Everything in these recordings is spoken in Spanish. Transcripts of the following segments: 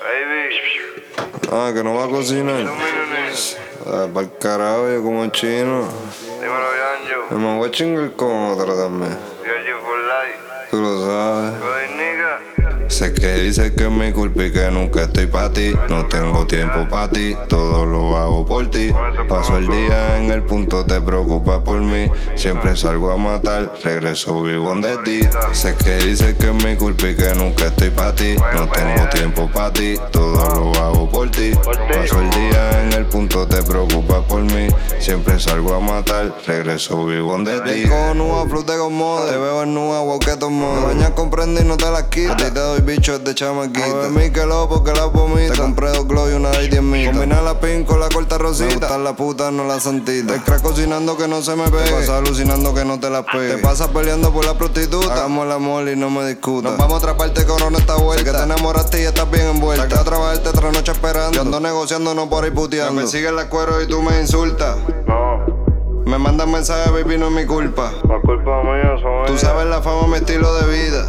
Ah, que no va a cocinar. Para el carajo, yo como chino. Dímelo, Yanjo. Me voy a chingar con otra también. Yoji for life. Tú lo sabes. Soy nigga. Sé que dices que es mi culpa y que nunca estoy pa' ti. No tengo tiempo pa' ti, todo lo hago por ti. Paso el día en el punto, te preocupas por mí. Siempre salgo a matar, regreso vivo donde ti. Sé que dices que es mi culpa y que nunca estoy pa' ti. No tengo tiempo pa' ti, todo lo hago por ti. Paso el día en el punto, te preocupas por mí. Siempre salgo a matar, regreso vivo donde ti. Con nua, flute con moda. Te veo en nua, boquetos moda. Te bañas con prenda y no te las quitas. Te doy bichos de chamaquita. No mí que lo porque la vomita. Te compré 2 glow y una y 10 mil. Combina la pin con la corta rosita. Me gustan la puta, no la santita. Te crack cocinando que no se me pegue. Te pasa alucinando que no te la pegue. Te pasas peleando por la prostituta. Hagamos el amor y no me discutas. Nos vamos a otra parte, corona esta vuelta. Sé que te enamoraste y estás bien envuelta. Saca a trabajarte otra noche esperando. Yo ando negociando, no por ahí puteando. Me sigues la cuero y tú me insultas. No, Me mandas mensajes, baby, no es mi culpa. la culpa mía son Tú sabes la fama, mi estilo de vida.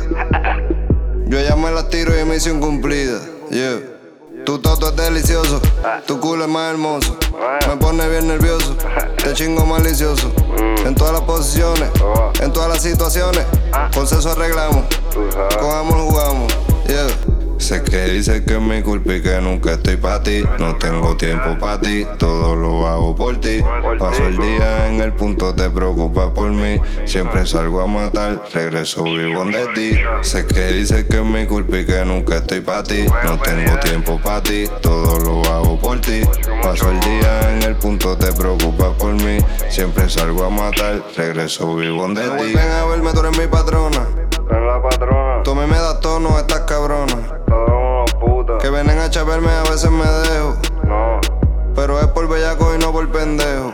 Yo ya me las tiro y es misión cumplida. Yeah. Tu toto es delicioso, tu culo es más hermoso. Me pone bien nervioso, te chingo malicioso. En todas las posiciones, en todas las situaciones. Con sexo arreglamos, con amor jugamos. Yeah. Sé que dices que es mi culpa y que nunca estoy pa' ti. No tengo tiempo pa' ti, todo lo hago por ti. Paso el día en el punto, te preocupas por mí. Siempre salgo a matar, regreso vivo donde ti. Sé que dices que es mi culpa y que nunca estoy pa' ti. No tengo tiempo pa' ti, todo lo hago por ti. Paso el día en el punto, te preocupas por mí. Siempre salgo a matar, regreso vivo donde ti. Ven a verme, tú eres mi patrona. Es la patrona. Tú a mí me das tono, estas cabronas. Todos unos putas. Que vienen a chaperme, a veces me dejo. No. Pero es por bellaco y no por pendejo.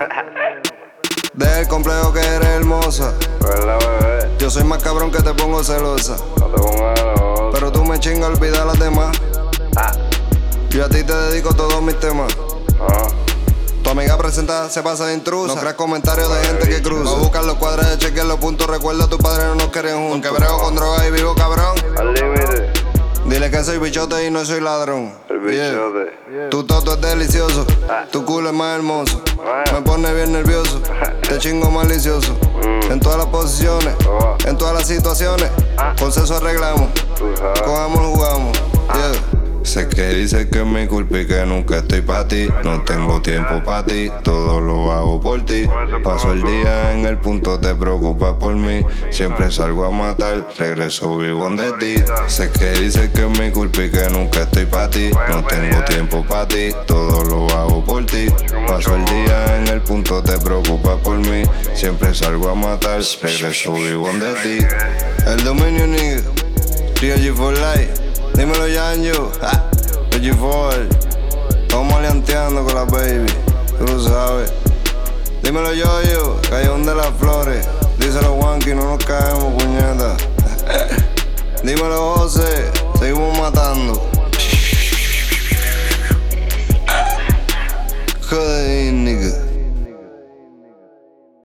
Deja el complejo que eres hermosa. ¿Verdad, bebé? Yo soy más cabrón que te pongo celosa. No te pongas celoso. Pero tú me chingas, olvida las demás. Yo a ti te dedico todos mis temas. Ah. Tu amiga presentada se pasa de intrusa. No creas comentarios de gente que cruza. No buscan los cuadros de chequear los puntos. Recuerda, tus padres no nos querían juntos. Aunque brego con droga y vivo cabrón. Al límite. Dile que soy bichote y no soy ladrón. El bichote. Tu toto es delicioso, tu culo es más hermoso. Me pone bien nervioso, te chingo malicioso. En todas las posiciones, en todas las situaciones. Con sexo arreglamos, Tú sabes. con amor jugamos. Yeah. Sé que dices que es mi culpa y que nunca estoy pa' ti. No tengo tiempo pa' ti, todo lo hago por ti. Paso el día en el punto, te preocupas por mí. Siempre salgo a matar, regreso vivo donde ti. Sé que dices que es mi culpa y que nunca estoy pa' ti. No tengo tiempo pa' ti, todo lo hago por ti. Paso el día en el punto, te preocupas por mí. Siempre salgo a matar, regreso vivo donde ti. El dominio nigga, Yoji for life. Dímelo, Yanjo, Yoji4. Estamos maleanteando con la baby, tú lo sabes. Dímelo, Yoyo, Callejón de las Flores. Díselo, Wanky, no nos caemos, puñeta. Dímelo, José, seguimos matando.